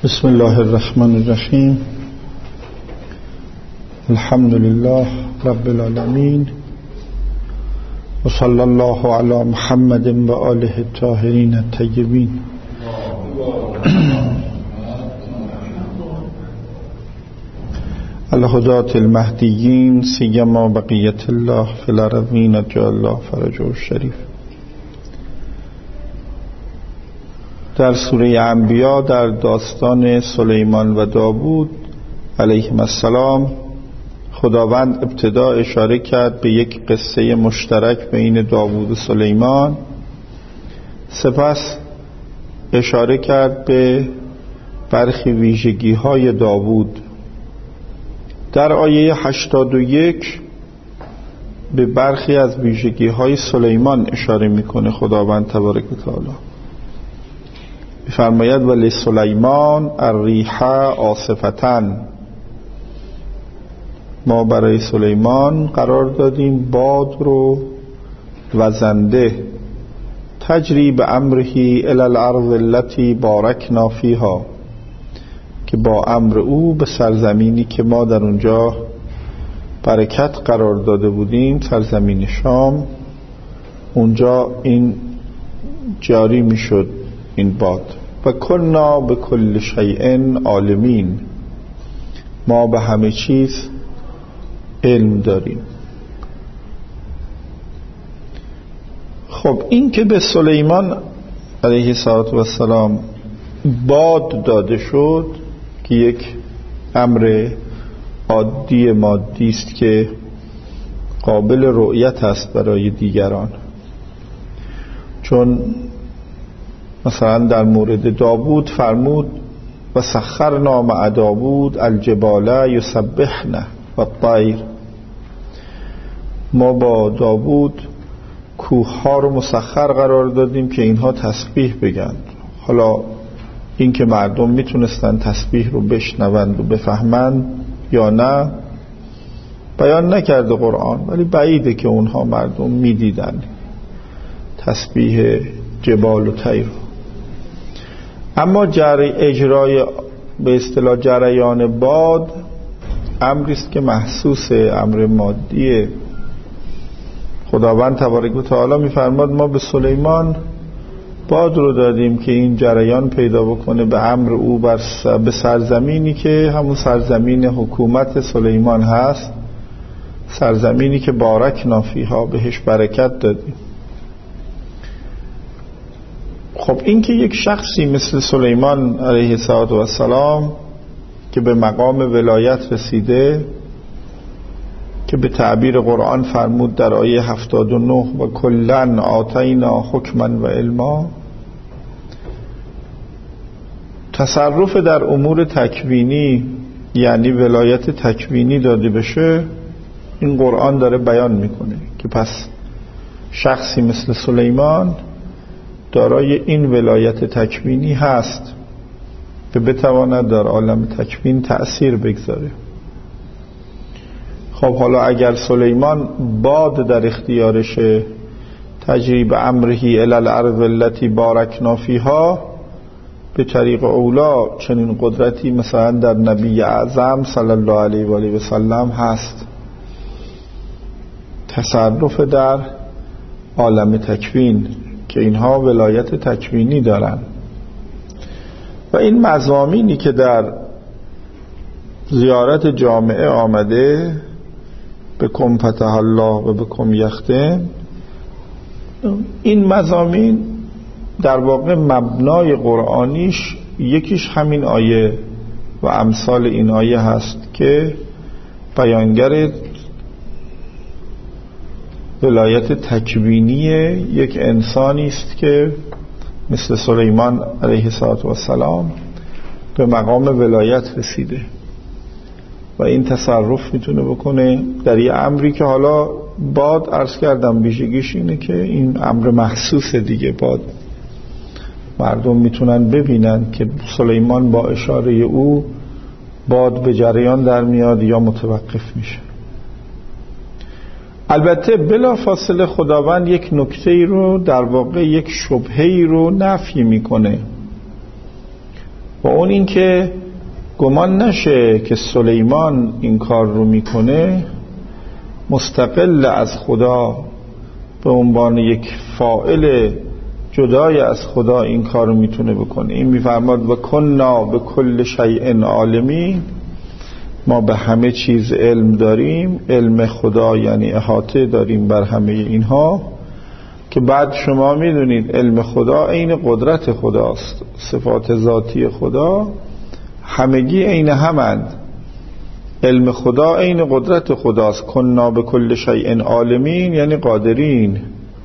بسم الله الرحمن الرحیم. الحمد لله رب العالمین و صلی الله علی محمد و آله الطاهرین الطیبین. الهداة المهدیین سیما بقیت الله فی الارضین اجعل الله فرجه الشریف. در سوره انبیا در داستان سلیمان و داوود علیهم السلام خداوند ابتدا اشاره کرد به یک قصه مشترک بین داوود و سلیمان، سپس اشاره کرد به برخی ویژگی های داوود. در آیه 81 به برخی از ویژگی های سلیمان اشاره میکنه خداوند تبارک و تعالی. می‌فرماید ولی سلیمان الریح عاصفتن، ما برای سلیمان قرار دادیم باد رو وزنده، تجری به امره الی الارض التي بارکنا فیها، که با امر او به سرزمینی که ما در اونجا برکت قرار داده بودیم، سرزمین شام، اونجا این جاری میشد این باد. و کنا به کل شیء عالمین، ما به همه چیز علم داریم. خب این که به سلیمان علیه السلام باد داده شد که یک امر عادی مادی است که قابل رؤیت است برای دیگران، چون مثلا در مورد داوود فرمود و سخرنا مع داوود الجبال یسبحن و الطیر، ما با داوود کوه ها رو مسخر قرار دادیم که اینها تسبیح بگن. حالا این که مردم میتونستن تسبیح رو بشنوند و بفهمند یا نه بیان نکرده قرآن، ولی بعیده که اونها مردم میدیدن تسبیح جبال و طیر. اما اجرای به اصطلاح جریان باد امری است که محسوس، امر مادیه. خداوند تبارک و تعالی می‌فرماد ما به سلیمان باد رو دادیم که این جریان پیدا بکنه به امر او به سرزمینی که همون سرزمین حکومت سلیمان هست، سرزمینی که بارکنا فیها، بهش برکت دادیم. خب این که یک شخصی مثل سلیمان علیه السلام که به مقام ولایت رسیده، که به تعبیر قرآن فرمود در آیه 79 و کلن آتینا حکما و علما، تصرف در امور تکوینی یعنی ولایت تکوینی داده بشه، این قرآن داره بیان میکنه که پس شخصی مثل سلیمان دارای این ولایت تکوینی هست که بتواند در عالم تکوین تأثیر بگذاره. خب حالا اگر سلیمان باد در اختیارشه، تجری به امره الی الارض التي بارکنا فیها، به طریق اولا چنین قدرتی مثلا در نبی اعظم صلی الله علیه و آله و سلم هست، تصرف در عالم تکوین که اینها ولایت تکوینی دارن. و این مضامینی که در زیارت جامعه آمده بکم فتح الله و بکم یختم، این مضامین در واقع مبنای قرآنیش یکیش همین آیه و امثال این آیه هست که بیانگر ولایت تکوینی یک انسانی است که مثل سلیمان علیه السلام به مقام ولایت رسیده و این تصرف میتونه بکنه در یه امری که حالا باد عرض کردم ویژگیش اینه که این امر محسوس دیگه، باد مردم میتونن ببینن که سلیمان با اشاره او باد به جریان در میاد یا متوقف میشه. البته بلا فاصله خداوند یک نکته‌ای رو، در واقع یک شبهه‌ای رو نفی میکنه و اون این که گمان نشه که سلیمان این کار رو میکنه مستقل از خدا به عنوان یک فاعل جدای از خدا این کار رو میتونه بکنه. این میفرماد و کنا به کل شیء عالمین، ما به همه چیز علم داریم. علم خدا یعنی احاطه داریم بر همه اینها، که بعد شما میدونید علم خدا عین قدرت خداست. صفات ذاتی خدا همگی عین همند. علم خدا عین قدرت خداست. کنا به کل شیء عالمین یعنی قادرین.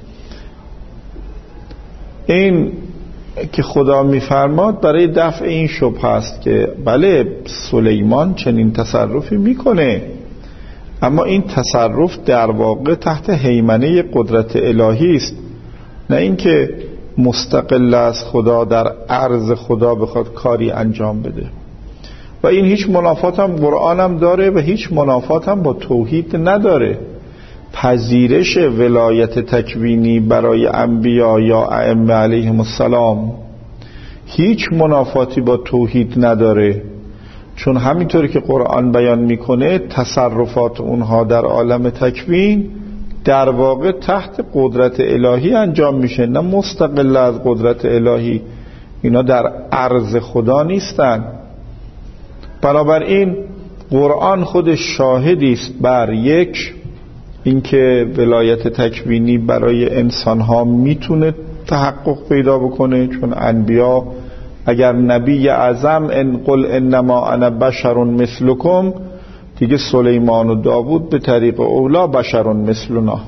این که خدا میفرماد برای دفع این شبهه است که بله سلیمان چنین تصرفی میکنه، اما این تصرف در واقع تحت هیمنه قدرت الهی است، نه اینکه مستقل از خدا در عرض خدا بخواد کاری انجام بده. و این هیچ منافات هم قرآن هم داره و هیچ منافات هم با توحید نداره. پذیرش ولایت تکوینی برای انبیا یا ائمه علیهم السلام هیچ منافاتی با توحید نداره، چون همینطوری که قرآن بیان میکنه تصرفات اونها در عالم تکوین در واقع تحت قدرت الهی انجام میشه، نه مستقل از قدرت الهی. اینا در عرض خدا نیستن. بنابراین قرآن خودش شاهدی است بر یک اینکه ولایت تکوینی برای انسانها میتونه تحقق پیدا بکنه، چون انبیا اگر نبی اعظم ان قل انما انا بشر مثلکم، دیگه سلیمان و داوود به طریق اولا بشر مثلنا.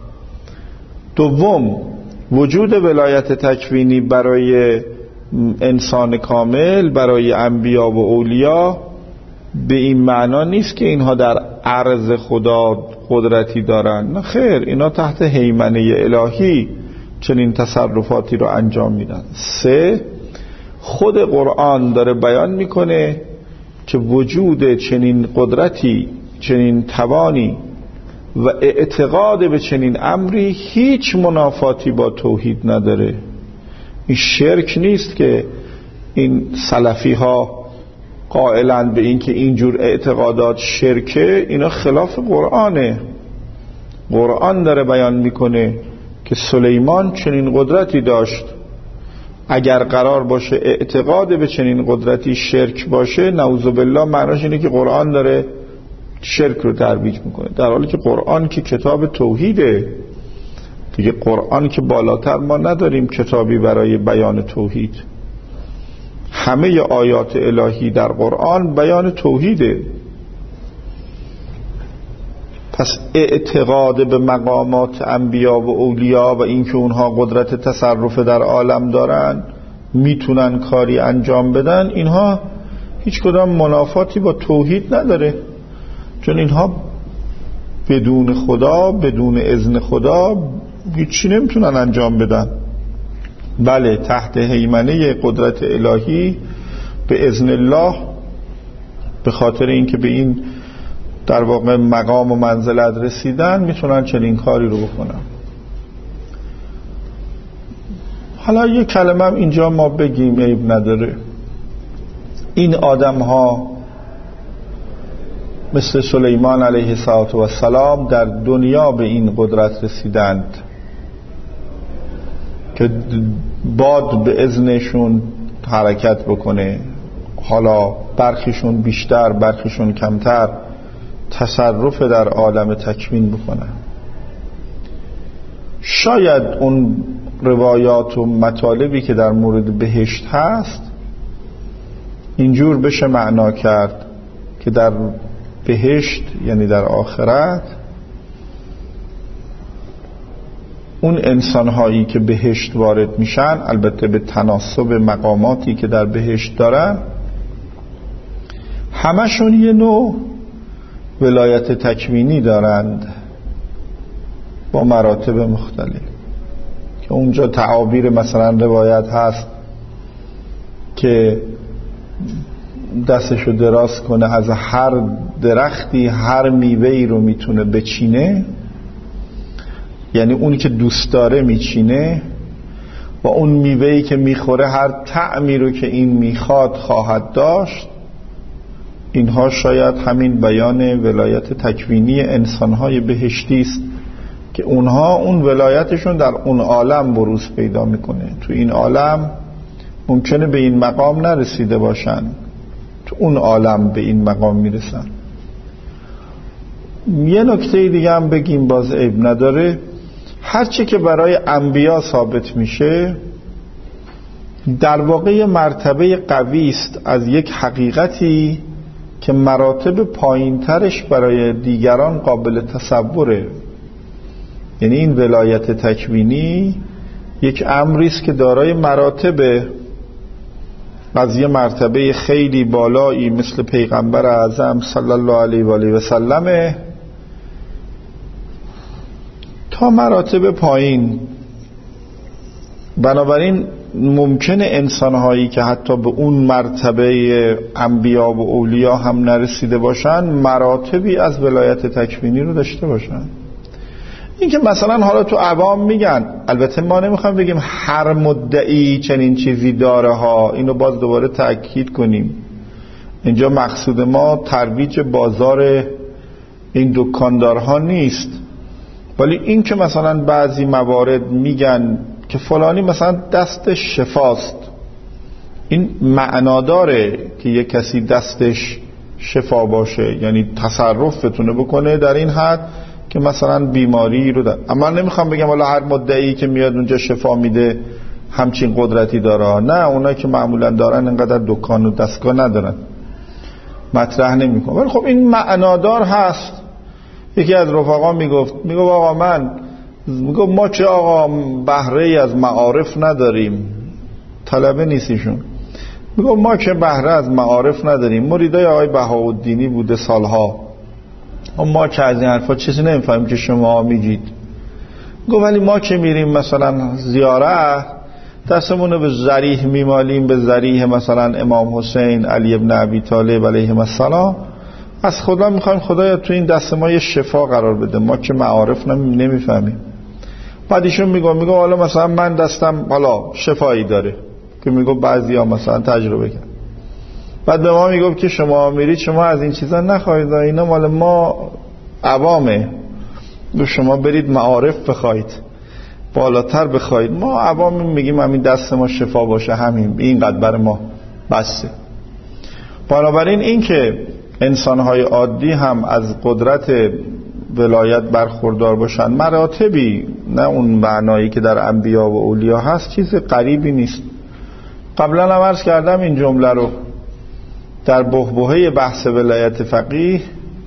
دوم، وجود ولایت تکوینی برای انسان کامل، برای انبیا و اولیا، به این معنا نیست که اینها در عرض خدا قدرتی دارن، نه خیر، اینا تحت هیمنه الهی چنین تصرفاتی رو انجام میدن. سه، خود قرآن داره بیان میکنه که وجود چنین قدرتی، چنین توانی و اعتقاد به چنین امری هیچ منافاتی با توحید نداره. این شرک نیست که این سلفی ها قائلند به این که اینجور اعتقادات شرکه. اینا خلاف قرآنه. قرآن داره بیان میکنه که سلیمان چنین قدرتی داشت. اگر قرار باشه اعتقاد به چنین قدرتی شرک باشه، نعوذ بالله، معناش اینه که قرآن داره شرک رو ترویج میکنه، در حالی که قرآن که کتاب توحیده دیگه. قرآن که بالاتر ما نداریم کتابی برای بیان توحید. همه آیات الهی در قرآن بیان توحیده. پس اعتقاد به مقامات انبیا و اولیا و اینکه اونها قدرت تصرف در عالم دارن، میتونن کاری انجام بدن، اینها هیچ کدام منافاتی با توحید نداره، چون اینها بدون خدا، بدون اذن خدا هیچی نمیتونن انجام بدن. بله، تحت هیمنه قدرت الهی به اذن الله، به خاطر اینکه به این در واقع مقام و منزلت رسیدن، میتونن چنین کاری رو بکنن. حالا یک کلمه هم اینجا ما بگیم، عیب نداره. این آدم ها مثل سلیمان علیه السلام در دنیا به این قدرت رسیدند که باد به اذنشون حرکت بکنه. حالا برخیشون بیشتر، برخیشون کمتر تصرف در عالم تکوین بکنن. شاید اون روایات و مطالبی که در مورد بهشت هست اینجور بشه معنا کرد که در بهشت، یعنی در آخرت، اون انسانهایی که بهشت وارد میشن، البته به تناسب مقاماتی که در بهشت دارن، همشون یه نوع ولایت تکوینی دارند با مراتب مختلف، که اونجا تعابیر مثلا روایت هست که دستشو دراز کنه از هر درختی هر میوه‌ای رو میتونه بچینه، یعنی اونی که دوست داره میچینه. و اون میوه‌ای که میخوره هر طعمی رو که این میخواد خواهد داشت. اینها شاید همین بیان ولایت تکوینی انسانهای بهشتی است که اونها اون ولایتشون در اون عالم بروز پیدا میکنه. تو این عالم ممکنه به این مقام نرسیده باشن، تو اون عالم به این مقام میرسن. یه نکته دیگه هم بگیم، باز عیب نداره. هرچی که برای انبیا ثابت میشه در واقع یه مرتبه قوی است از یک حقیقتی که مراتب پایینترش برای دیگران قابل تصوره. یعنی این ولایت تکوینی یک امری است که دارای مراتب، از یه مرتبه خیلی بالایی مثل پیغمبر اعظم صلی الله علیه و آله و سلم تا مراتب پایین. بنابراین ممکنه انسانهایی که حتی به اون مرتبه انبیا و اولیا هم نرسیده باشن مراتبی از ولایت تکوینی رو داشته باشن. این که مثلا حالا تو عوام میگن، البته ما نمیخوایم بگیم هر مدعی چنین چیزی داره ها، اینو باز دوباره تأکید کنیم. اینجا مقصود ما ترویج بازار این دکاندارها نیست، ولی این که مثلا بعضی موارد میگن که فلانی مثلا دستش شفاست، این معناداره که یک کسی دستش شفا باشه، یعنی تصرف بتونه بکنه در این حد که مثلا بیماری رو اما نمیخوام بگم والا هر مدعی که میاد اونجا شفا میده همچین قدرتی داره. نه، اونا که معمولا دارن انقدر دکان و دستگاه ندارن، مطرح نمیکنم. ولی خب این معنادار هست. یکی از رفقا میگفت آقا ما چه آقا بهره از معارف نداریم، طلبه نیستیشون. میگفت ما که بهره از معارف نداریم، مریدای آقای بهاءالدینی بوده سالها، ما که از این حرفا چیزی نمیفهمیم که شما میگید. گفت ولی ما که میریم مثلا زیارت دستمونو به ذریح میمالیم، به ذریح مثلا امام حسین علی ابن ابی طالب علیهم السلام، از خدا میخوایم خدایا تو این دست ما یه شفا قرار بده، ما که معارف نمیفهمیم. بعد ایشون میگه حالا مثلا من دستم حالا شفایی داره که میگه بعضیا مثلا تجربه کرد. بعد به ما میگه که شما میرید شما از این چیزا نخواهید، اینا مال ما عوامه، شما برید معارف بخواید، بالاتر بخواید. ما عوام میگیم همین دست ما شفا باشه، همین اینقدر بر ما بسه. بنابراین این که انسانهای عادی هم از قدرت ولایت برخوردار باشن مراتبی، نه اون معنایی که در انبیا و اولیا هست، چیز غریبی نیست. قبلا هم عرض کردم این جمله رو در بحبوحه بحث ولایت فقیه،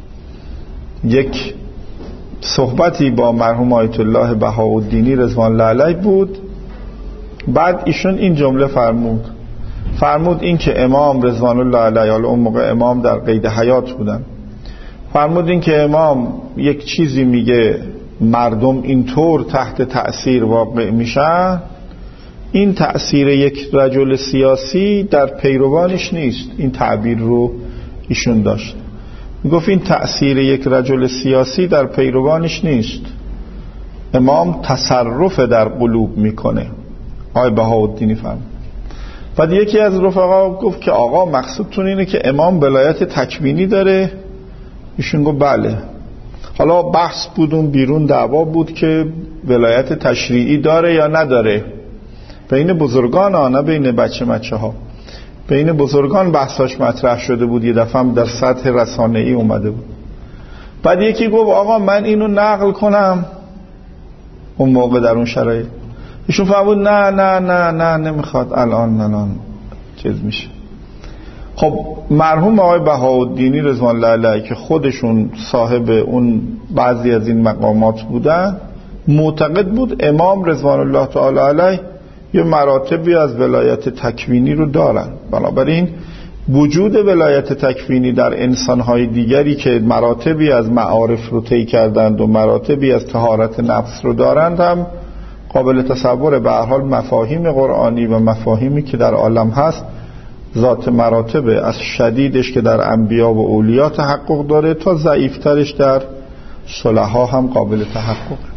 یک صحبتی با مرحوم آیت الله بهاءالدینی رضوان الله علیه بود. بعد ایشون این جمله فرمود این که امام رضوان الله علیه، حالا اون موقع امام در قید حیات بودن، فرمود این که امام یک چیزی میگه مردم اینطور تحت تأثیر واقع میشن، این تأثیر یک رجل سیاسی در پیروانش نیست. این تعبیر رو ایشون داشت، میگفت این تأثیر یک رجل سیاسی در پیروانش نیست، امام تصرف در قلوب میکنه. آقای بهاءالدینی فرمود. بعد یکی از رفقا گفت که آقا مقصودتون اینه که امام ولایت تکوینی داره؟ ایشون گفت بله. حالا بحث بود اون بیرون، دعوا بود که ولایت تشریعی داره یا نداره، بین بزرگان ها، نه بین بچه ها، بین بزرگان بحثاش مطرح شده بود. یه دفعه هم در سطح رسانه‌ای اومده بود. بعد یکی گفت آقا من اینو نقل کنم، اون موقع در اون شرایط ایشون فرمود نه نمیخواد، الان چیز میشه. خب مرحوم آقای بهاءالدینی رضوان الله علیه که خودشون صاحب اون بعضی از این مقامات بودن، معتقد بود امام رضوان الله تعالی علیه یه مراتبی از ولایت تکوینی رو دارن. بنابراین وجود ولایت تکوینی در انسانهای دیگری که مراتبی از معارف رو طی کردند و مراتبی از طهارت نفس رو دارند هم قابل تصوره. به هر حال مفاهیم قرآنی و مفاهیمی که در عالم هست ذات مراتبه، از شدیدش که در انبیا و اولیا تحقق داره تا ضعیفترش در صلحا هم قابل تحقق.